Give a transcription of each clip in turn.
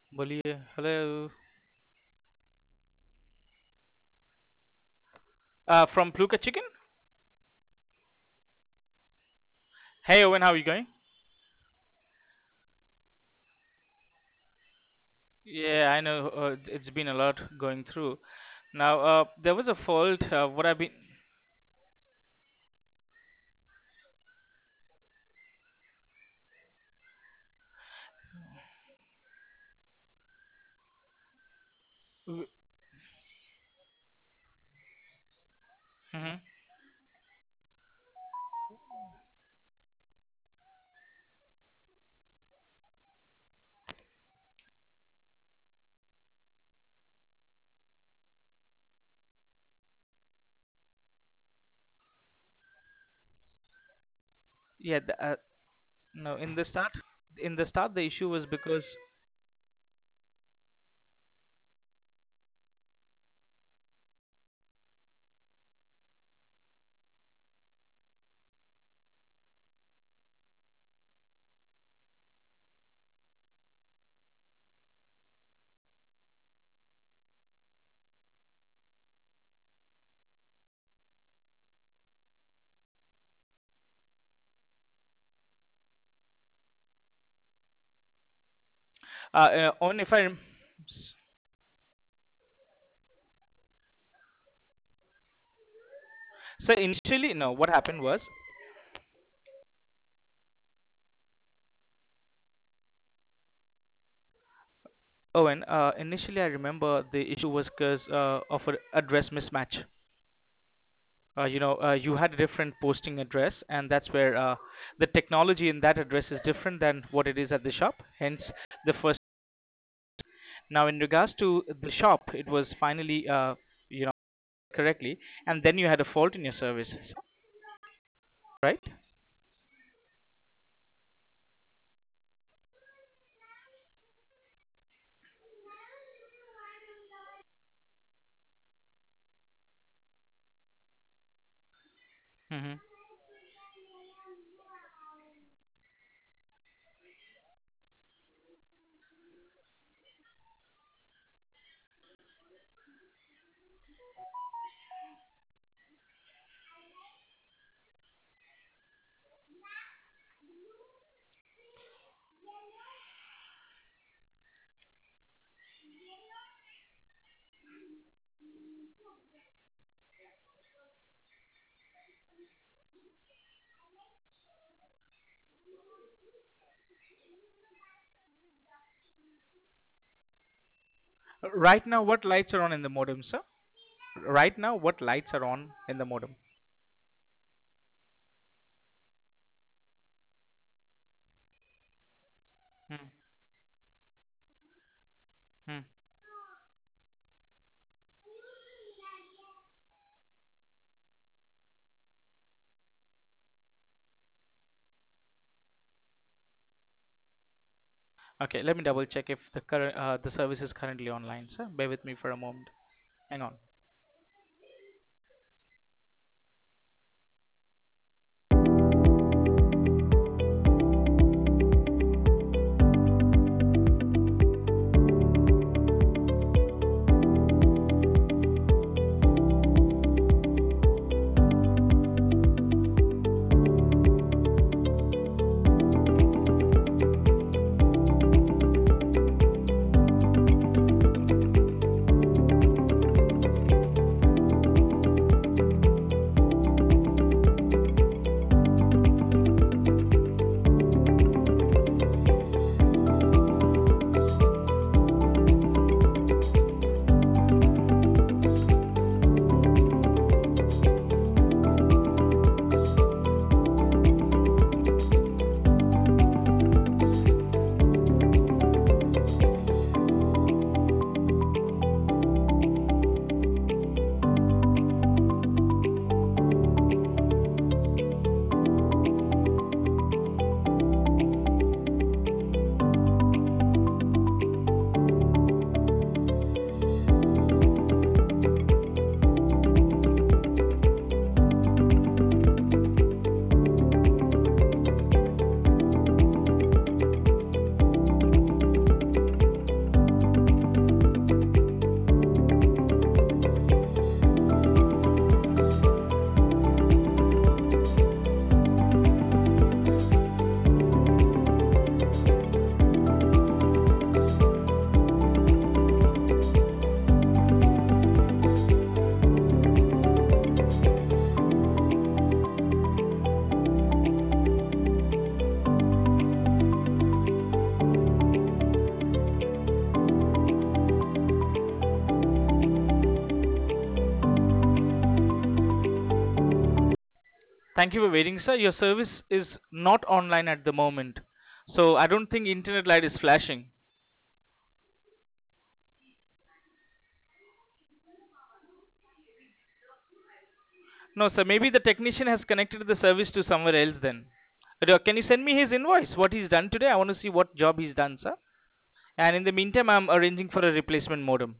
बोलिए hello. From Pluka Chicken. Hey Owen, how are you going? Yeah, I know it's been a lot going through. Now, there was a fault. What I've been. Mhm. Yeah, no, in the start, the issue was because. Owen, if I. So initially, no, what happened was. Owen, initially I remember the issue was because of an address mismatch. You had a different posting address, and that's where the technology in that address is different than what it is at the shop. Hence, the first. Now, in regards to the shop, it was finally, correctly, and then you had a fault in your services, right? Hmm. Right now, what lights are on in the modem, sir? Right now, what lights are on in the modem? Hmm. Hmm. Okay, let me double check if the service is currently online, sir. Bear with me for a moment. Hang on. Thank you for waiting, sir. Your service is not online at the moment. So I don't think internet light is flashing. No, sir. Maybe the technician has connected the service to somewhere else then. Can you send me his invoice? What he's done today? I want to see what job he's done, sir. And in the meantime, I'm arranging for a replacement modem.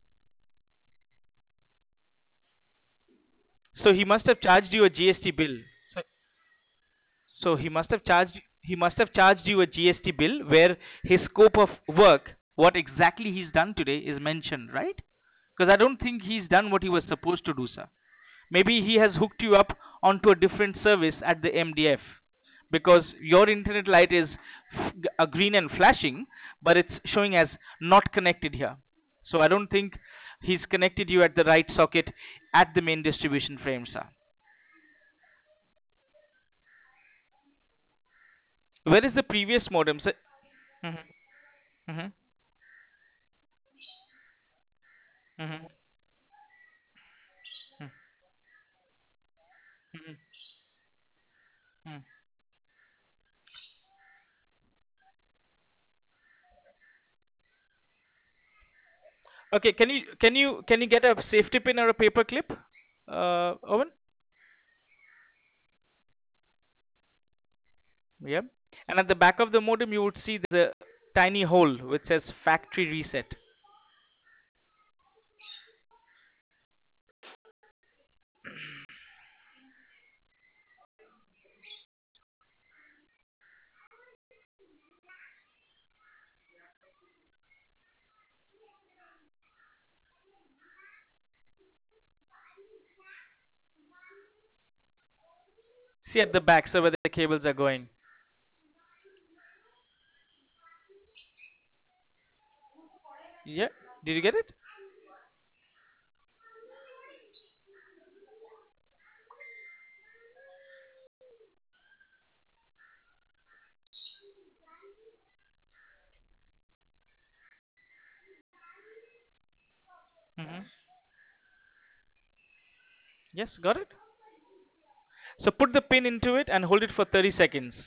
So he must have charged you a GST bill. So, so he must have charged you a GST bill where his scope of work, what exactly he's done today, is mentioned, right? Because I don't think he's done what he was supposed to do, sir. Maybe he has hooked you up onto a different service at the MDF because your internet light is green and flashing, but it's showing as not connected here. So I don't think he's connected you at the right socket at the main distribution frame, sir. Where is the previous modem, sir? Mm-hmm, mm-hmm, mm-hmm, mm-hmm, mm-hmm. Okay, can you get a safety pin or a paper clip, Owen? Yep. And at the back of the modem, you would see the tiny hole which says factory reset. See at the back, so where the cables are going. Yeah. Did you get it? Hmm. Yes, got it. So put the pin into it and hold it for 30 seconds.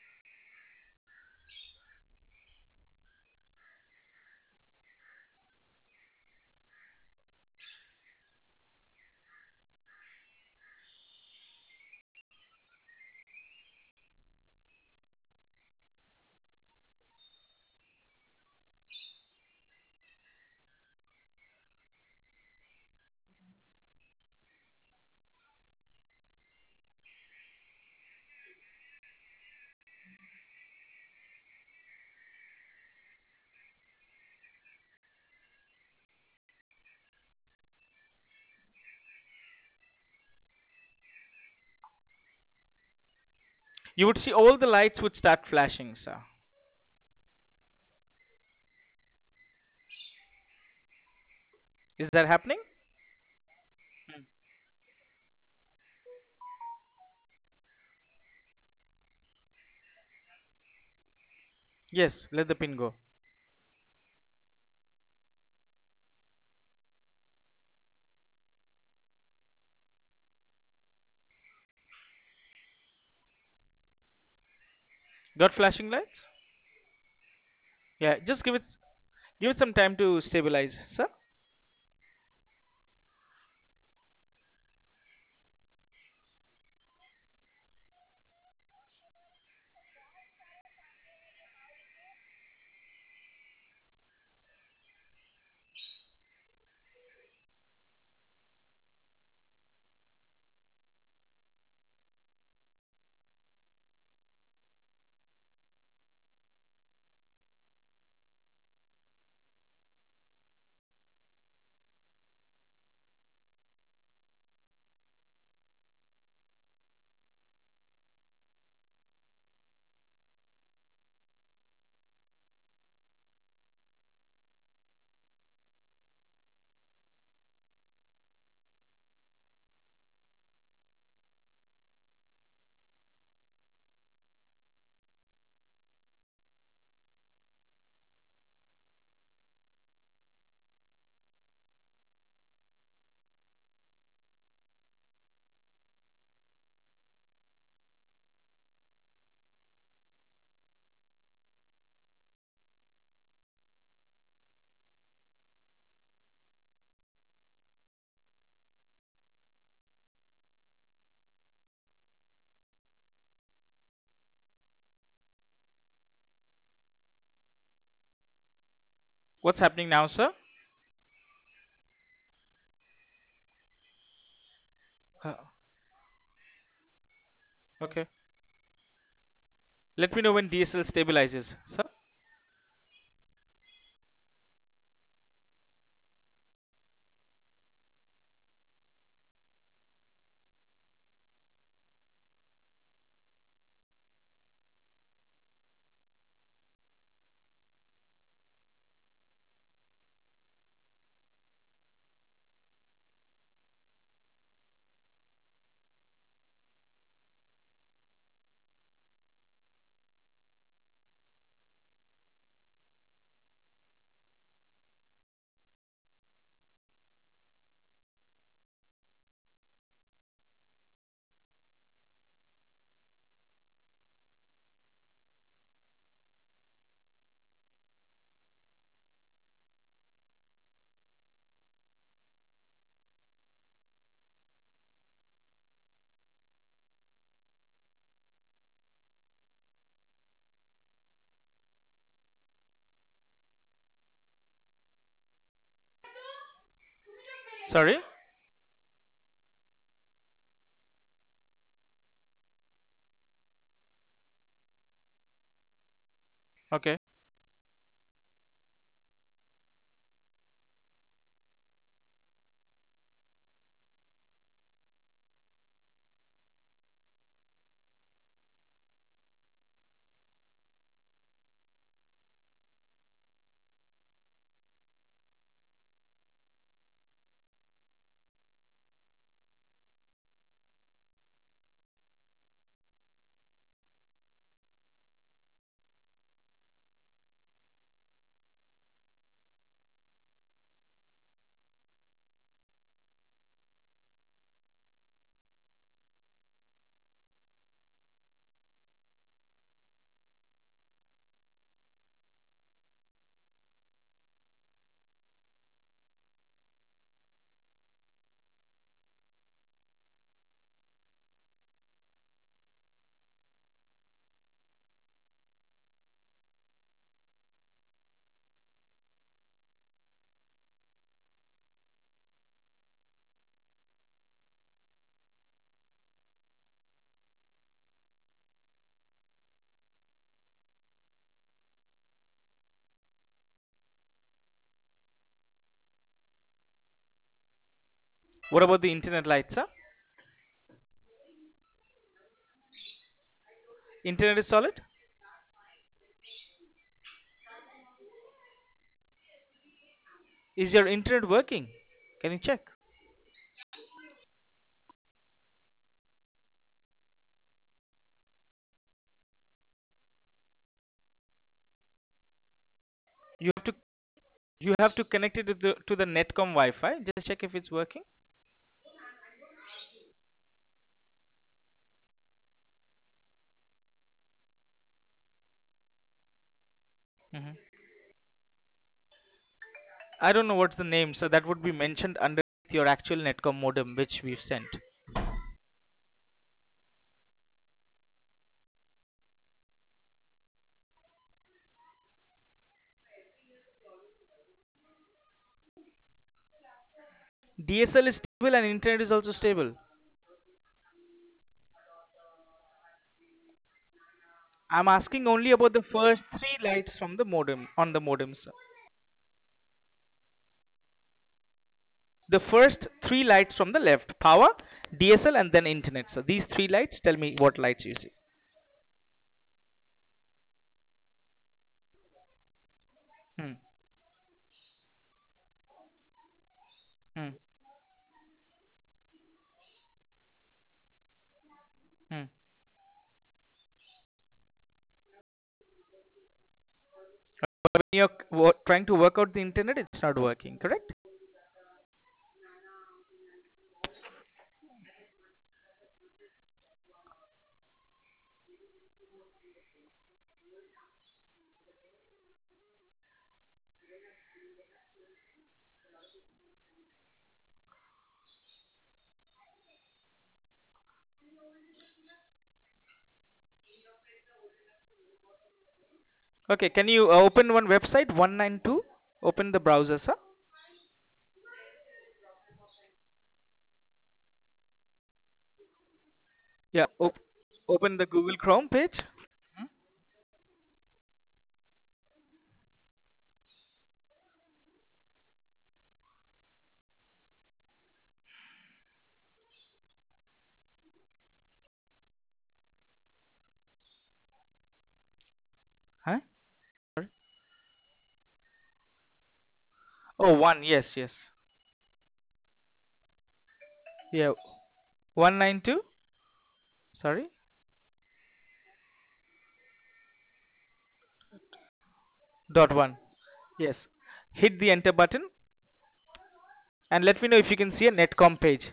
You would see all the lights would start flashing, sir. Is that happening? Mm. Yes, let the pin go. Got flashing lights? Yeah, just give it some time to stabilize, sir. What's happening now, sir? Uh, okay. Let me know when DSL stabilizes, sir. Sorry. Okay. What about the internet light, sir? Internet is solid? Is your internet working? Can you check? You have to you have to connect it to the Netcom Wi-Fi. Just check if it's working. Hmm. I don't know what's the name, so that would be mentioned under your actual Netcom modem which we've sent. DSL is stable and internet is also stable. I'm asking only about the first three lights from the modem on the modem, sir. The first three lights from the left: power, DSL, and then internet. So these three lights, tell me what lights you see. Hmm. Hmm. Hmm. But when you're trying to work out the internet, it's not working, correct? Okay, can you open one website 192? Open the browser, sir. Yeah, open the Google Chrome page. Hmm? Huh? Sorry. Oh, one. Yes, yes. Yeah, 192. Sorry. Dot one. Yes. Hit the enter button and let me know if you can see a netcom page.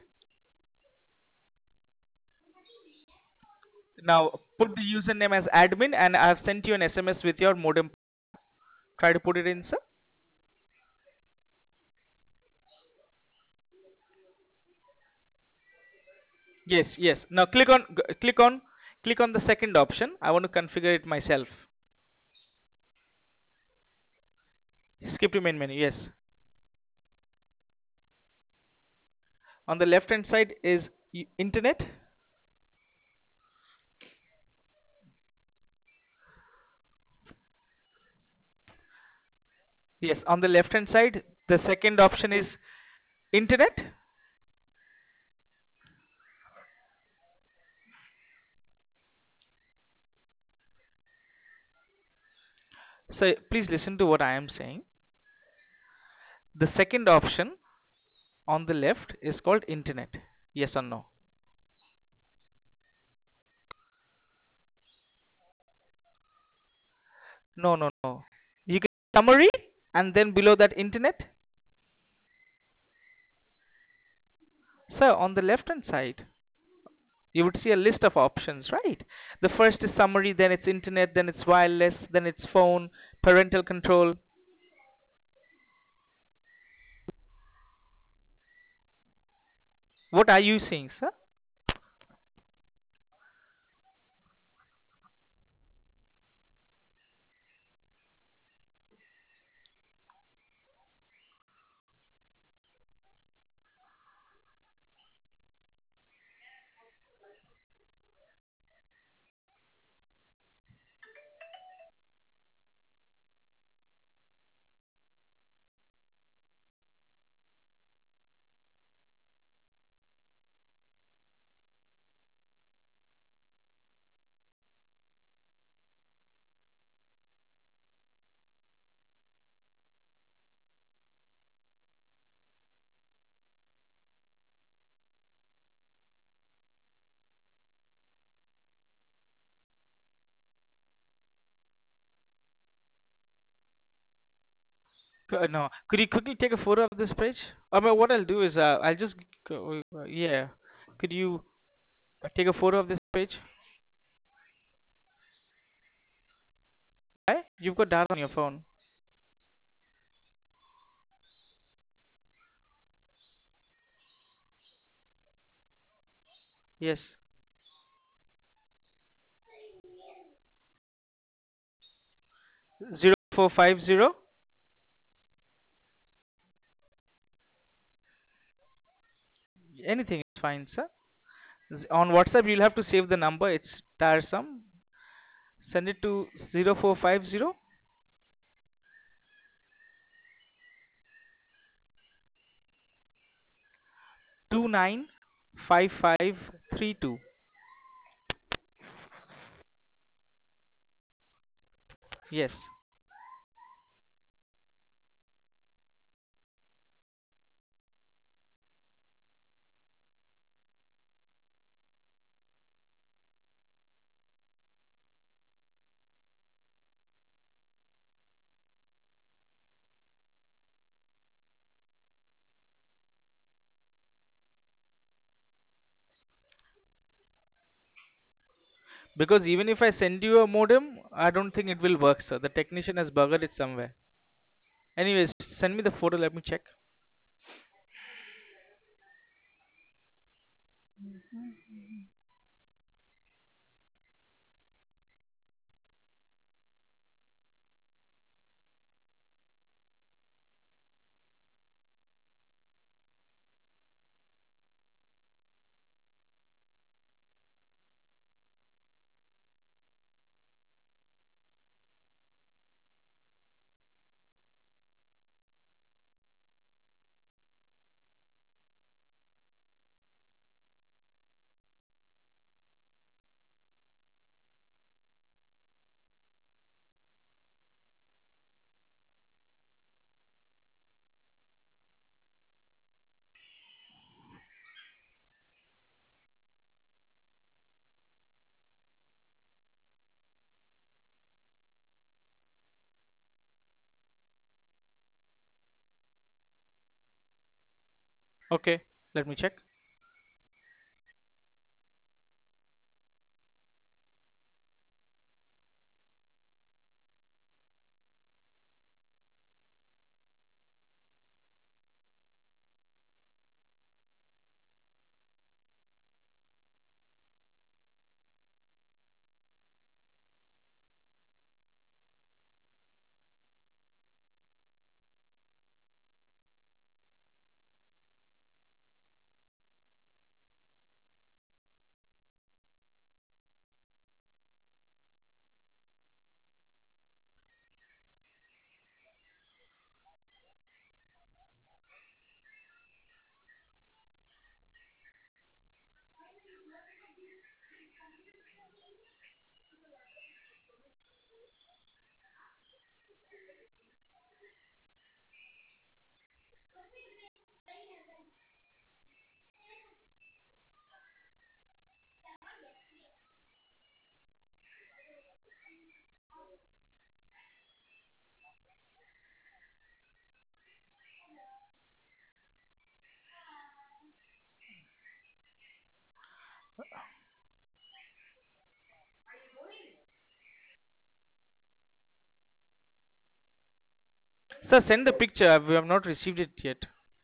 Now put the username as admin and I have sent you an SMS with your modem. Try to put it in, sir. Yes, yes. Now click on the second option. I want to configure it myself. Skip to main menu. Yes. On the left hand side is internet. Yes. On the left hand side, the second option is internet. So please listen to what I am saying. The second option on the left is called internet. Yes or no? No, no, no. You can summary and then below that internet. So on the left hand side, you would see a list of options, right? The first is summary, then it's internet, then it's wireless, then it's phone, parental control. What are you seeing, sir? No. Could you quickly take a photo of this page? I mean, what I'll do is I'll just go, yeah. Could you take a photo of this page? Why? You've got data on your phone. Yes. 0450. Anything is fine, sir. On WhatsApp, you'll have to save the number. It's tiresome. Send it to 0450 295532. Yes. Because even if I send you a modem, I don't think it will work, sir. The technician has buggered it somewhere. Anyways, send me the photo. Let me check. Okay, let me check. Sir, send the picture. We have not received it yet.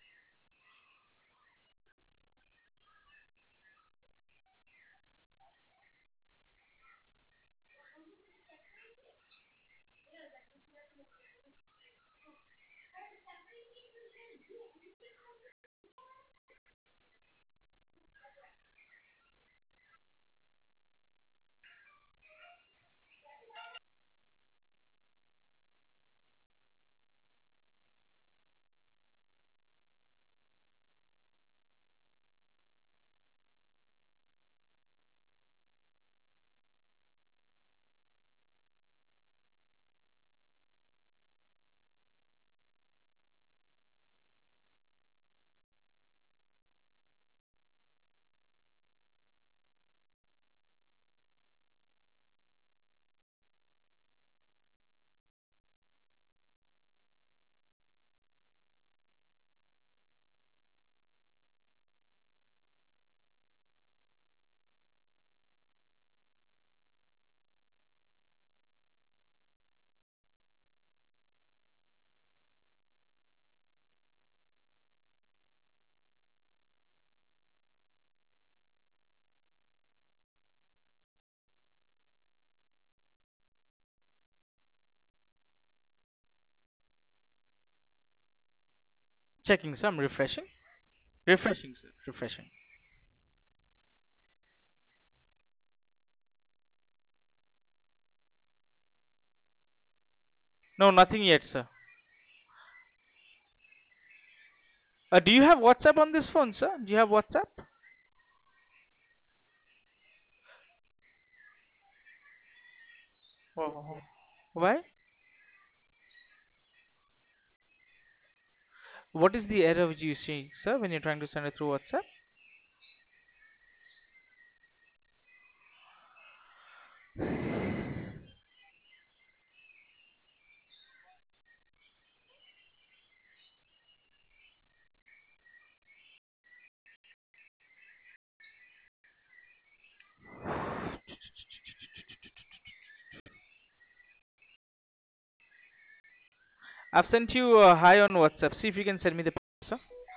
Checking, sir. I'm refreshing. Refreshing, sir. Refreshing. No, nothing yet, sir. Do you have WhatsApp on this phone, sir? Do you have WhatsApp? Oh, why? What is the error which you see, sir, when you're trying to send it through WhatsApp? I've sent you a hi on WhatsApp. See if you can send me the picture, sir.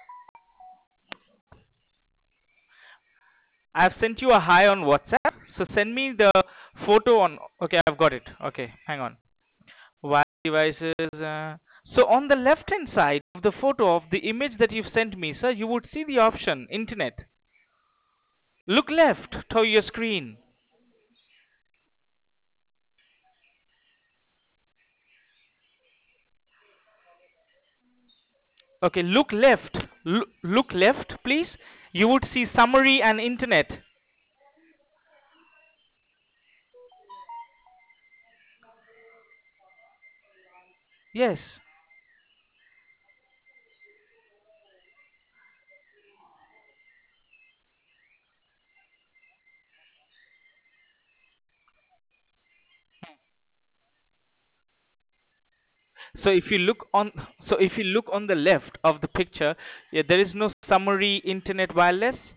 I've sent you a hi on WhatsApp. So send me the photo on. Okay, I've got it. Okay, hang on. Wireless devices. So on the left hand side of the photo of the image that you've sent me, sir, you would see the option internet. Look left to your screen. Okay, look left. Look left, please. You would see summary and internet. Yes. So if you look on, so if you look on the left of the picture, yeah, there is no summary internet wireless.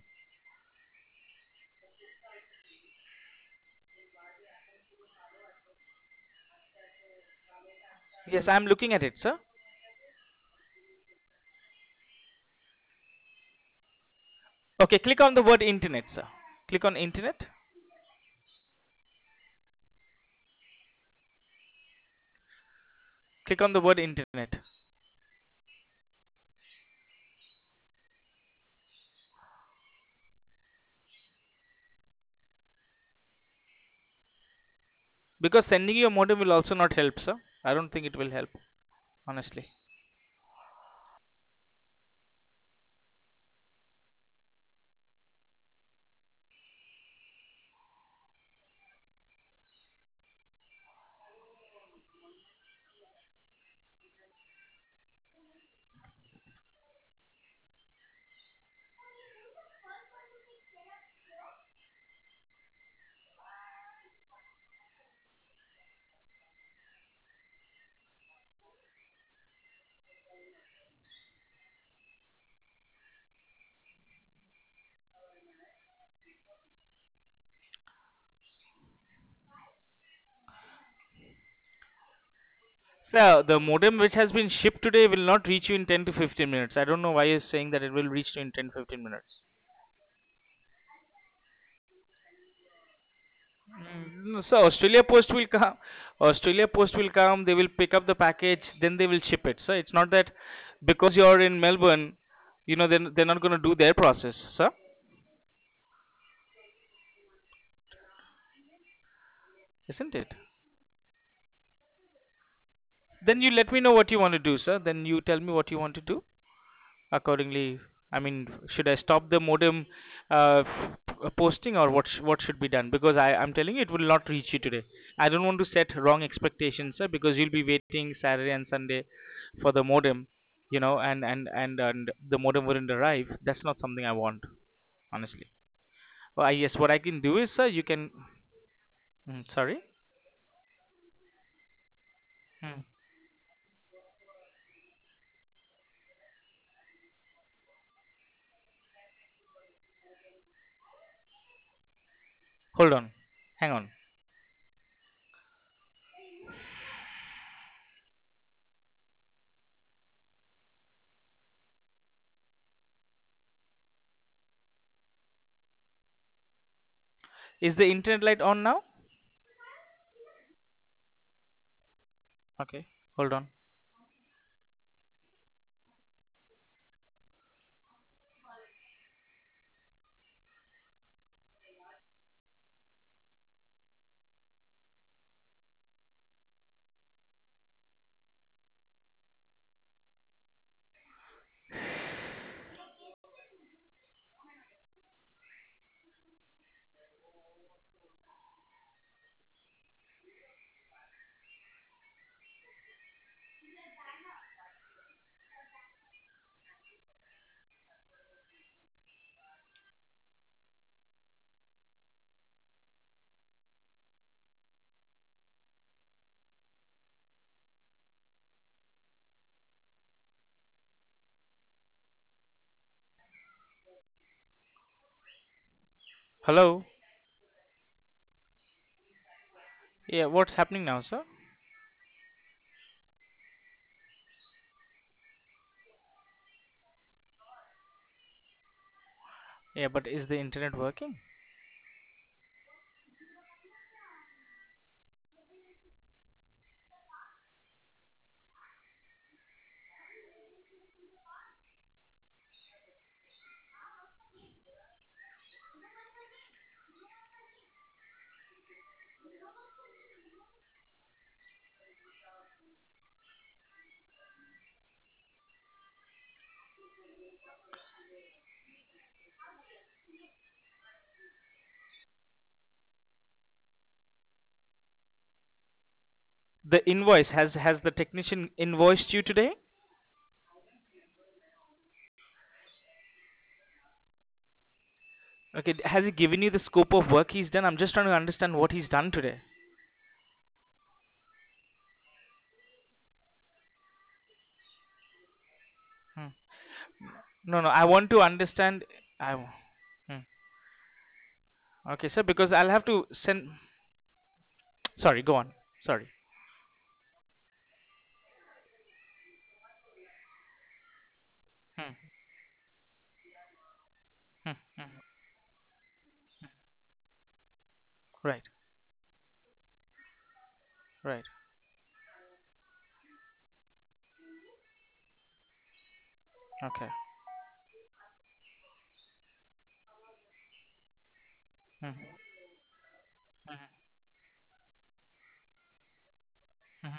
Yes, I'm looking at it, sir. Okay, click on the word internet, sir. Click on internet. Click on the word internet. Because sending you a modem will also not help, sir. I don't think it will help, honestly. So the modem which has been shipped today will not reach you in 10 to 15 minutes. I don't know why you're saying that it will reach you in 10 15 minutes. No, so Australia Post will come. Australia Post will come. They will pick up the package. Then they will ship it. So it's not that because you're in Melbourne, then they're not going to do their process, sir, isn't it? Then you let me know what you want to do, sir. Then you tell me what you want to do accordingly. I mean, should I stop the modem posting, or what should be done? Because I'm telling you, it will not reach you today. I don't want to set wrong expectations, sir, because you'll be waiting Saturday and Sunday for the modem, and the modem wouldn't arrive. That's not something I want, honestly. Well, yes, what I can do is, sir, you can. Sorry. Hmm. Hold on. Hang on. Is the internet light on now? Okay. Hold on. Hello. Yeah, what's happening now, sir? Yeah, but is the internet working? The invoice has the technician invoiced you today? Okay, has he given you the scope of work he's done? I'm just trying to understand what he's done today. No, no. I want to understand. I. Hmm. Okay, sir. Because I'll have to send. Sorry. Go on. Sorry. Hmm. Hmm. Hmm. Right. Right. Okay. Hmm. Hmm. Hmm.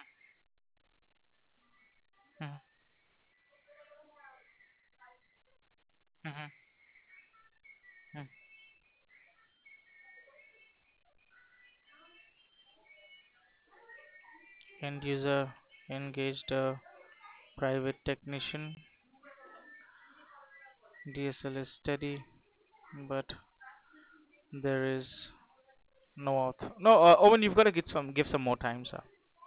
Hmm. Hmm. Hmm. End user engaged a private technician. DSL is steady, but there is no auth. No, Owen, you've got to give some more time, sir.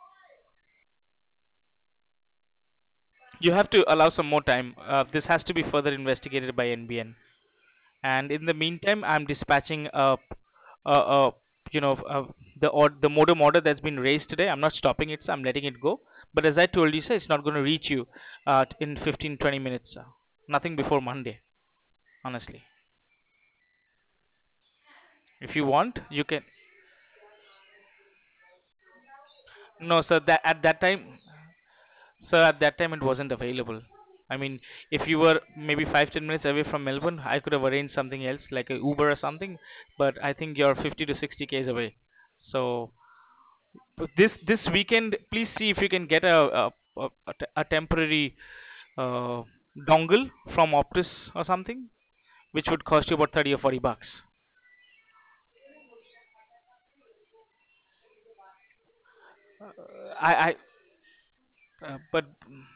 You have to allow some more time. This has to be further investigated by NBN. And in the meantime, I'm dispatching you know, the modem order that's been raised today. I'm not stopping it, sir. I'm letting it go. But as I told you, sir, it's not going to reach you in 15-20 minutes, sir. Nothing before Monday, honestly. If you want, you can. No, sir. That at that time, sir, at that time it wasn't available. I mean, if you were maybe 5-10 minutes away from Melbourne, I could have arranged something else like a Uber or something. But I think you're 50 to 60 k's away. So this weekend, please see if you can get a temporary uh, dongle from Optus or something, which would cost you about 30 or 40 bucks. But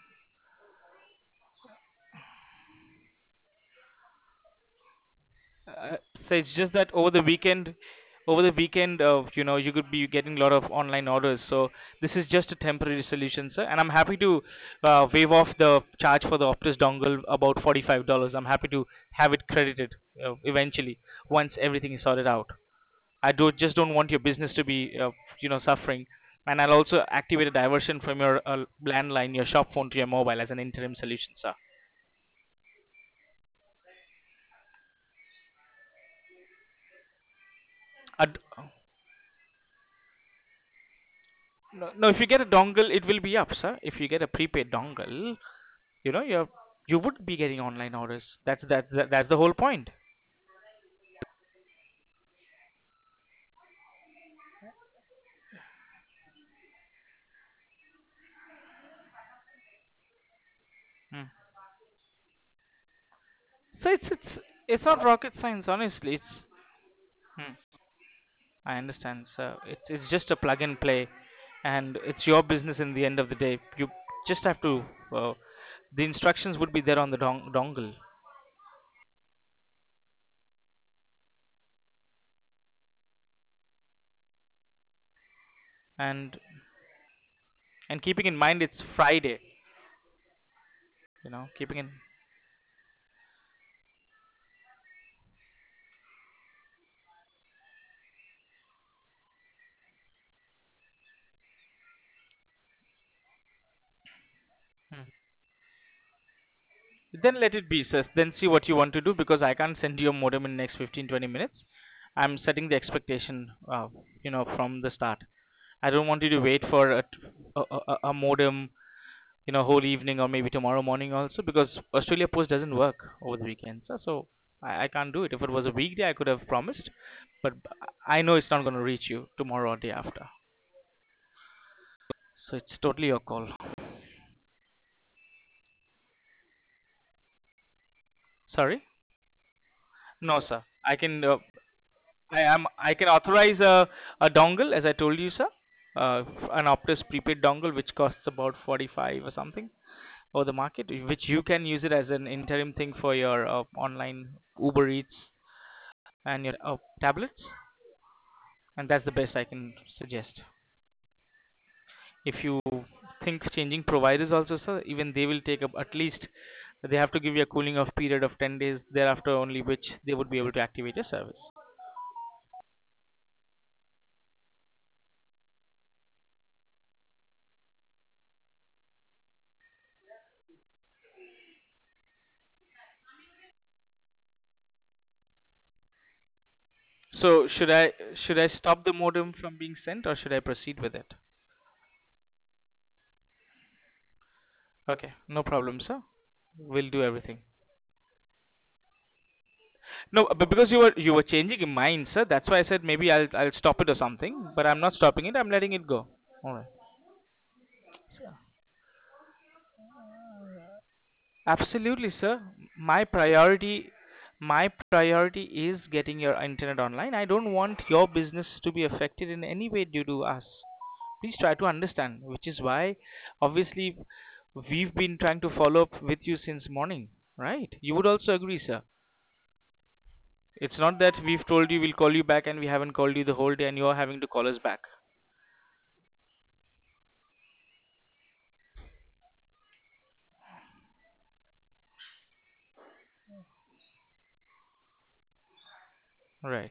Uh, so it's just that over the weekend, you could be getting a lot of online orders. So this is just a temporary solution, sir. And I'm happy to waive off the charge for the Optus dongle, about $45. I'm happy to have it credited eventually once everything is sorted out. I don't want your business to be suffering. And I'll also activate a diversion from your landline, your shop phone to your mobile as an interim solution, sir. Ad- No, no, if you get a dongle, it will be up, sir. If you get a prepaid dongle, you would be getting online orders. That's the whole point. Hmm. So it's not rocket science, honestly. Hmm, I understand, sir. It's just a plug and play, and it's your business in the end of the day. You just have to. Uh, the instructions would be there on the dongle, and keeping in mind it's Friday. Keeping in. Hmm. Then let it be, sir. Then see what you want to do because I can't send you a modem in the next 15-20 minutes. I'm setting the expectation, from the start. I don't want you to wait for a modem, whole evening or maybe tomorrow morning also because Australia Post doesn't work over the weekends. So I can't do it. If it was a weekday, I could have promised, but I know it's not going to reach you tomorrow or day after. So it's totally your call. Sorry? No, sir. I can authorize a dongle as I told you, sir. An Optus prepaid dongle which costs about 45 or something over the market, which you can use it as an interim thing for your online Uber Eats and your tablets, and that's the best I can suggest. If you think changing providers also, sir, even they will take up at least They have to give you a cooling off period of 10 days, thereafter only which they would be able to activate your service. So should I stop the modem from being sent or should I proceed with it? Okay, no problem, sir. We'll do everything. No, but because you were changing your mind, sir, that's why I said maybe I'll stop it or something. But I'm not stopping it. I'm letting it go. All right. Absolutely, sir. My priority, my priority is getting your internet online. I don't want your business to be affected in any way due to us. Please try to understand, which is why, obviously, we've been trying to follow up with you since morning, right? You would also agree, sir. It's not that we've told you we'll call you back and we haven't called you the whole day and you're having to call us back. Right.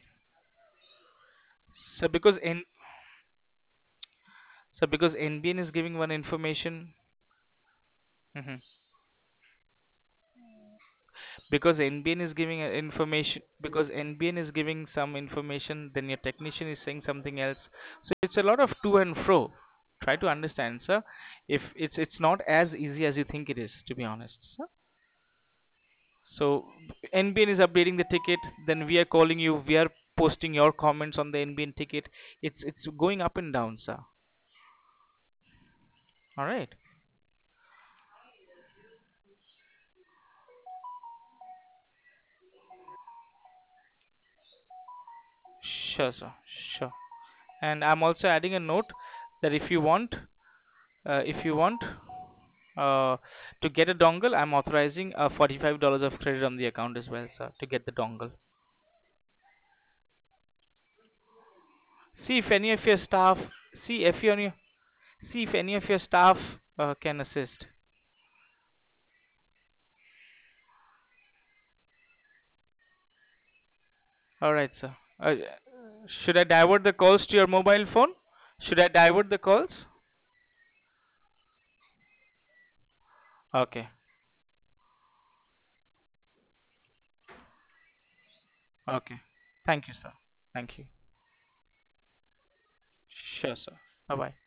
So because N so because NBN is giving one information, mhm, because NBN is giving information, because NBN is giving some information, then your technician is saying something else. So it's a lot of to and fro. Try to understand, sir. If it's not as easy as you think it is, to be honest, sir. So NBN is updating the ticket, then we are calling you, we are posting your comments on the NBN ticket. It's going up and down, sir. All right. Sure, sir. Sure. And I'm also adding a note that if you want to get a dongle, I'm authorizing $45 of credit on the account as well, sir, to get the dongle. See if any of your staff, see if you see if any of your staff can assist. All right, sir. Should I divert the calls to your mobile phone? Should I divert the calls? Okay. Okay. Thank you, sir. Thank you. Sure, sir. Bye bye.